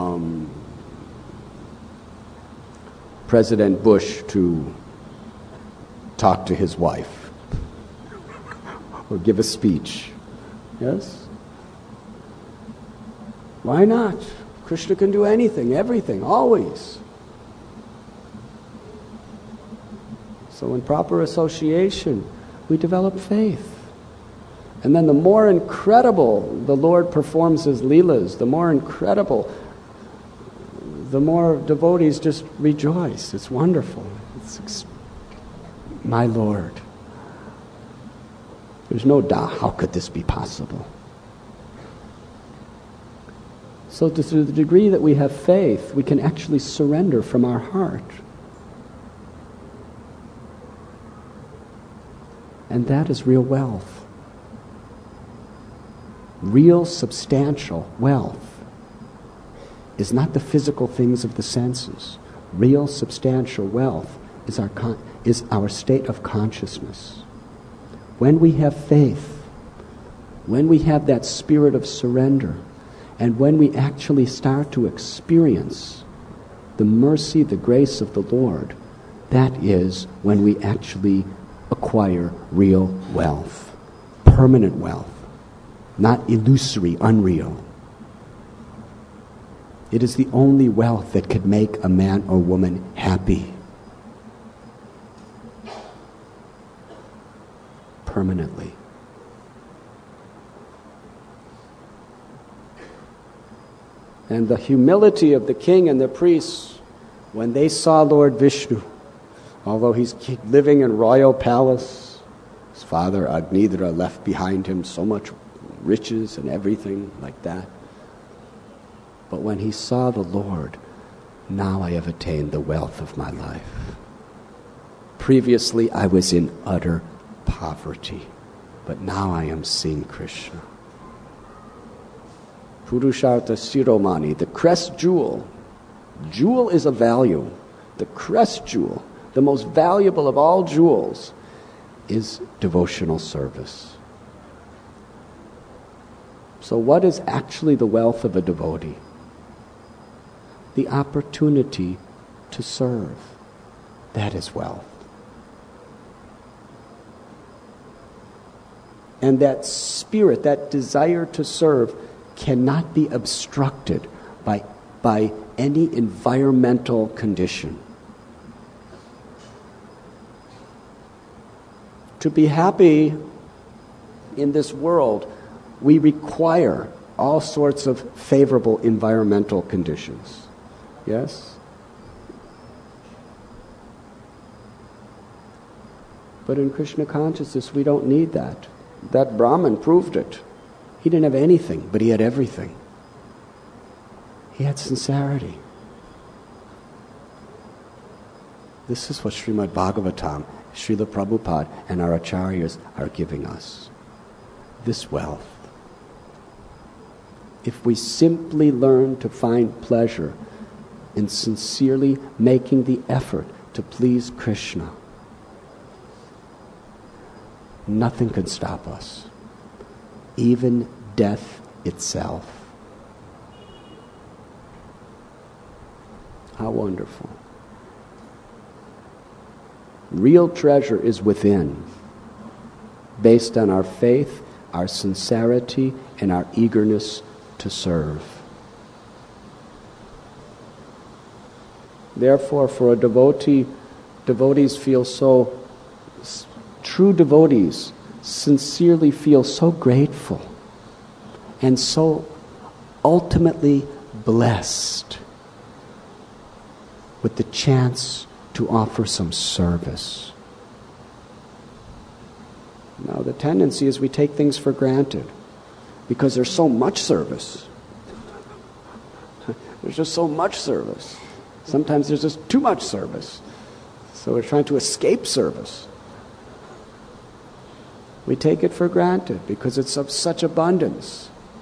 President Bush to talk to his wife or give a speech. Yes? Why not? Krishna can do anything, everything, always. So in proper association, we develop faith. And then the more incredible the Lord performs his leelas, the more incredible, the more devotees just rejoice. It's wonderful. It's my Lord. There's no doubt, how could this be possible? So to the degree that we have faith, we can actually surrender from our heart. And that is real wealth. Real substantial wealth is not the physical things of the senses. Real substantial wealth is our state of consciousness. When we have faith, when we have that spirit of surrender, and when we actually start to experience the mercy, the grace of the Lord, that is when we actually acquire real wealth, permanent wealth, not illusory, unreal. It is the only wealth that could make a man or woman happy permanently. And the humility of the king and the priests when they saw Lord Vishnu, although he's living in royal palace, his father Agnidra left behind him so much riches and everything like that. But when he saw the Lord, now I have attained the wealth of my life. Previously I was in utter poverty, but now I am seeing Krishna. Purushartha Siromani, the crest jewel. Jewel is a value. The crest jewel, the most valuable of all jewels, is devotional service. So what is actually the wealth of a devotee? The opportunity to serve. That is wealth. And that spirit, that desire to serve, cannot be obstructed by any environmental condition. To be happy in this world, we require all sorts of favorable environmental conditions. Yes? But in Krishna consciousness, we don't need that. That Brahmin proved it. He didn't have anything, but he had everything. He had sincerity. This is what Srimad Bhagavatam, Srila Prabhupada, and our acharyas are giving us. This wealth. If we simply learn to find pleasure in sincerely making the effort to please Krishna, nothing can stop us. Even death itself. How wonderful. Real treasure is within, based on our faith, our sincerity, and our eagerness to serve. Therefore, for a devotee, devotees feel so, true devotees sincerely feel so grateful and so ultimately blessed with the chance to offer some service. Now, the tendency is we take things for granted because there's so much service. There's just so much service. Sometimes there's just too much service. So we're trying to escape service. We take it for granted because it's of such abundance.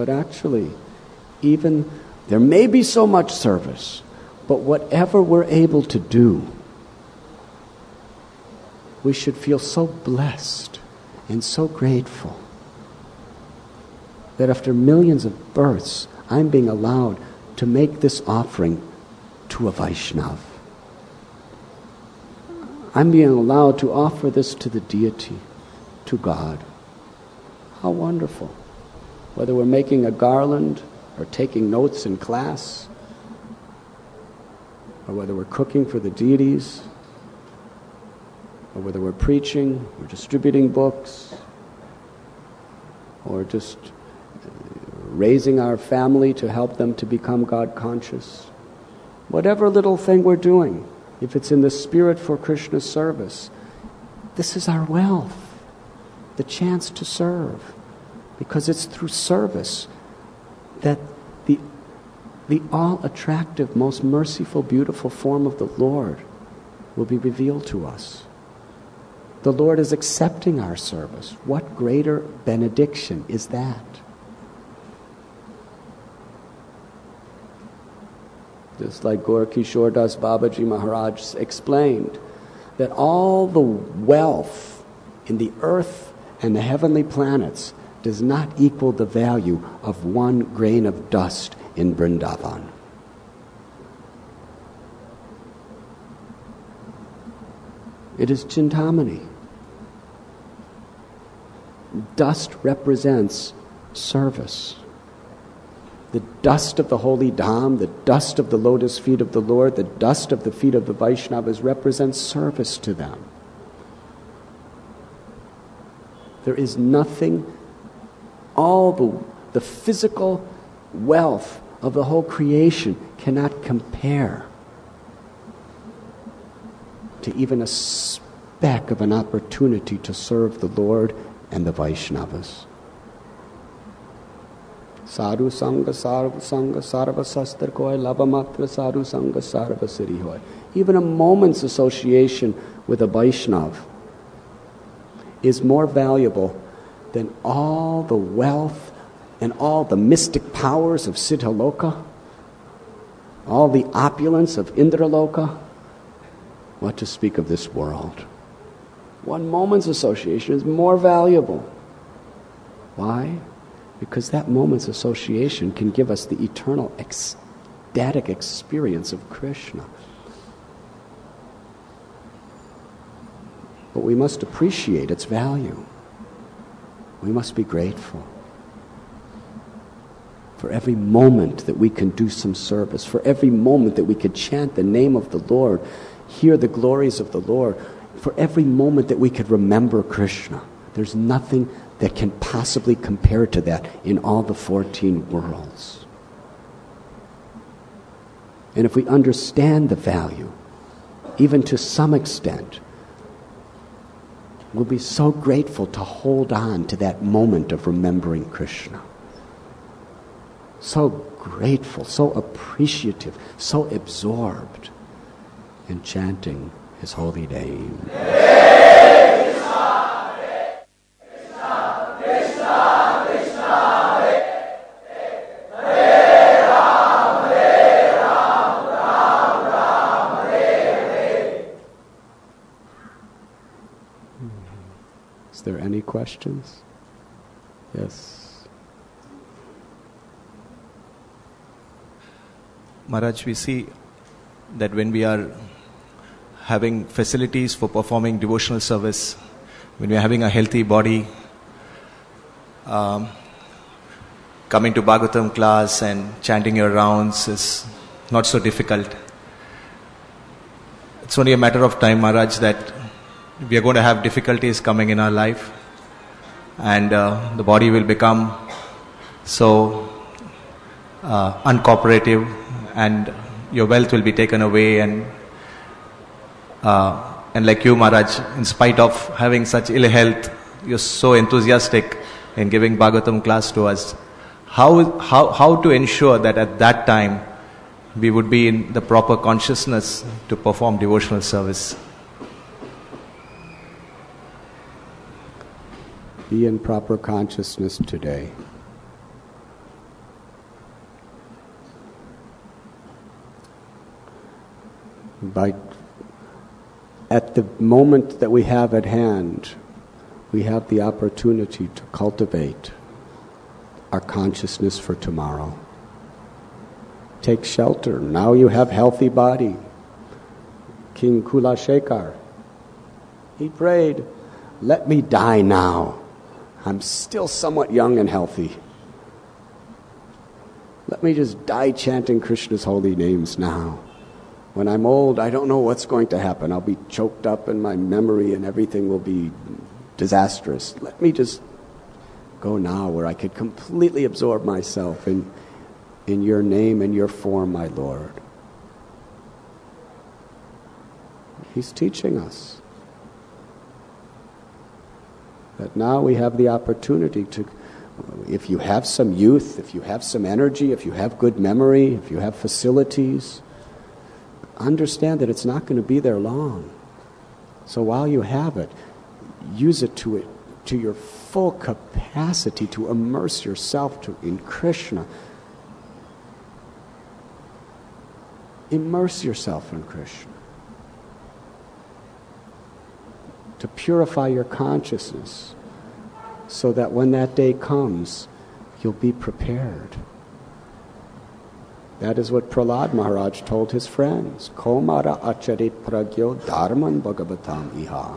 But actually, even there may be so much service, but whatever we're able to do, we should feel so blessed and so grateful that after millions of births, I'm being allowed to make this offering to a Vaishnav. I'm being allowed to offer this to the deity, to God. How wonderful. Whether we're making a garland or taking notes in class, or whether we're cooking for the deities, or whether we're preaching or distributing books, or just raising our family to help them to become God conscious. Whatever little thing we're doing, if it's in the spirit for Krishna's service, this is our wealth, the chance to serve. Because it's through service that the all-attractive, most merciful, beautiful form of the Lord will be revealed to us. The Lord is accepting our service. What greater benediction is that? Just like Gaur Kishore Das Babaji Maharaj explained, that all the wealth in the earth and the heavenly planets does not equal the value of one grain of dust in Vrindavan. It is Chintamani. Dust represents service. The dust of the holy Dham, the dust of the lotus feet of the Lord, the dust of the feet of the Vaishnavas represents service to them. There is nothing, all the physical wealth of the whole creation cannot compare to even a speck of an opportunity to serve the Lord and the Vaishnavas. Sadhu Sangha Sarva Sangha Sarva Sastra Koi Labamatra Sadhu Sangha Sarva Siddhi Hoy. Even a moment's association with a Vaishnav is more valuable than all the wealth and all the mystic powers of Siddhaloka, all the opulence of Indraloka. What to speak of this world? One moment's association is more valuable. Why? Because that moment's association can give us the eternal ecstatic experience of Krishna. But we must appreciate its value. We must be grateful for every moment that we can do some service, for every moment that we could chant the name of the Lord, hear the glories of the Lord, for every moment that we could remember Krishna. There's nothing that can possibly compare to that in all the 14 worlds. And if we understand the value, even to some extent, we'll be so grateful to hold on to that moment of remembering Krishna. So grateful, so appreciative, so absorbed in chanting His holy name. Is there any questions? Yes. Maharaj, we see that when we are having facilities for performing devotional service, when we are having a healthy body, coming to Bhagavatam class and chanting your rounds is not so difficult. It's only a matter of time, Maharaj, that we are going to have difficulties coming in our life, and the body will become so uncooperative, and your wealth will be taken away, and like you, Maharaj, in spite of having such ill health, you're so enthusiastic in giving Bhagavatam class to us. How to ensure that at that time we would be in the proper consciousness to perform devotional service? Be in proper consciousness today. At the moment that we have at hand, we have the opportunity to cultivate our consciousness for tomorrow. Take shelter. Now you have healthy body. King Kulashekar, he prayed, let me die now. I'm still somewhat young and healthy. Let me just die chanting Krishna's holy names now. When I'm old, I don't know what's going to happen. I'll be choked up and my memory and everything will be disastrous. Let me just go now where I could completely absorb myself in your name and your form, my Lord. He's teaching us that now we have the opportunity to, if you have some youth, if you have some energy, if you have good memory, if you have facilities, understand that it's not going to be there long. So while you have it, use it to your full capacity to immerse yourself in Krishna. Immerse yourself in Krishna. To purify your consciousness so that when that day comes, you'll be prepared. That is what Prahlad Maharaj told his friends. Komara acharit pragyo dharman bhagavatam iha.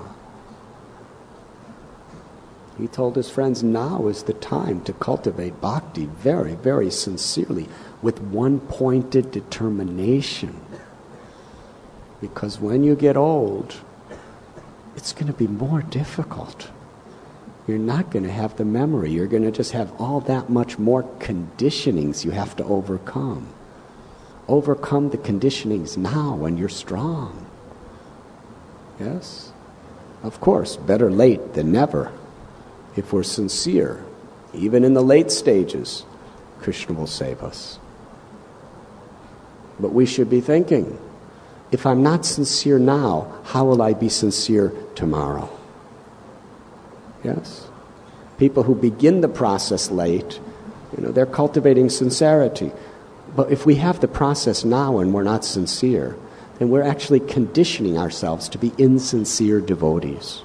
He told his friends, now is the time to cultivate bhakti very, very sincerely with one pointed determination. Because when you get old, it's going to be more difficult. You're not going to have the memory. You're going to just have all that much more conditionings you have to overcome. Overcome the conditionings now when you're strong. Yes? Of course, better late than never. If we're sincere, even in the late stages, Krishna will save us. But we should be thinking, if I'm not sincere now, how will I be sincere tomorrow? Yes? People who begin the process late, they're cultivating sincerity. But if we have the process now and we're not sincere, then we're actually conditioning ourselves to be insincere devotees.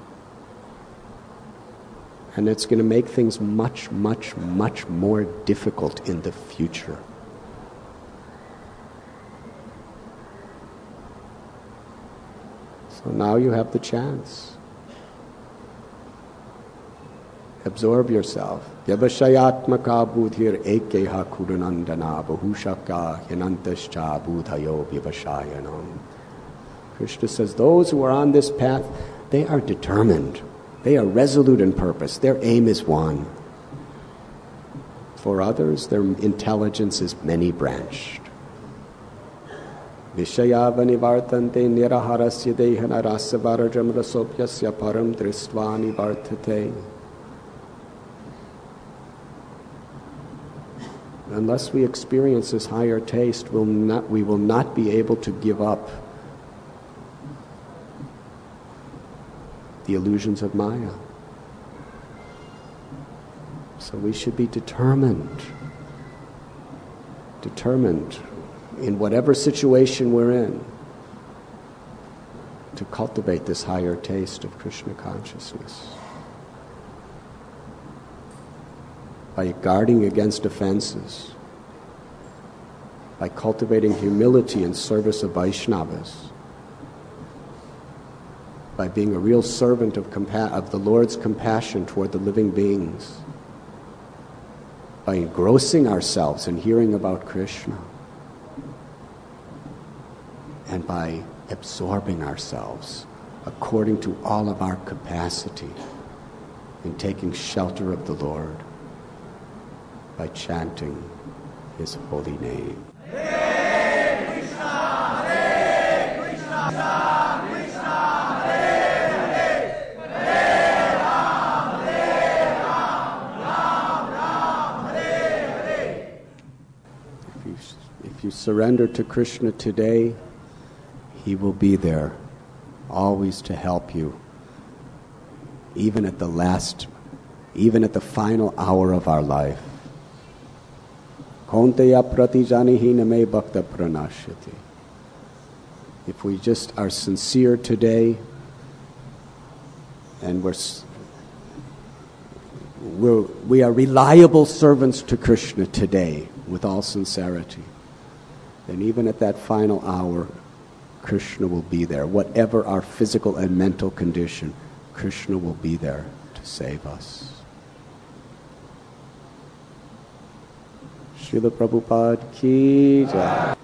And it's going to make things much, much, much more difficult in the future. So now you have the chance. Absorb yourself. Vyavashayatmaka budhir ekeha kuranandana bahushaka yanantascha budhayo vyavashayanam. Krishna says those who are on this path, they are determined. They are resolute in purpose. Their aim is one. For others, their intelligence is many-branched. Vishayava nivartante niraharasya dehana rasavarajam rasopyasya param dristva nivartate. Unless we experience this higher taste, we will not be able to give up the illusions of Maya. So we should be determined in whatever situation we're in to cultivate this higher taste of Krishna consciousness. By guarding against offenses, by cultivating humility in service of Vaishnavas, by being a real servant of the Lord's compassion toward the living beings, by engrossing ourselves in hearing about Krishna, and by absorbing ourselves according to all of our capacity in taking shelter of the Lord by chanting His holy name. Hare Krishna, Hare Krishna, Krishna Hare Hare, Hare Ram, Ram Ram, Hare Hare. If you surrender to Krishna today, He will be there, always to help you, even at the final hour of our life. Kaunteya pratijanihi name bhakta pranashyati. If we just are sincere today, and we are reliable servants to Krishna today with all sincerity, then even at that final hour, Krishna will be there. Whatever our physical and mental condition, Krishna will be there to save us. Srila Prabhupada ki jai.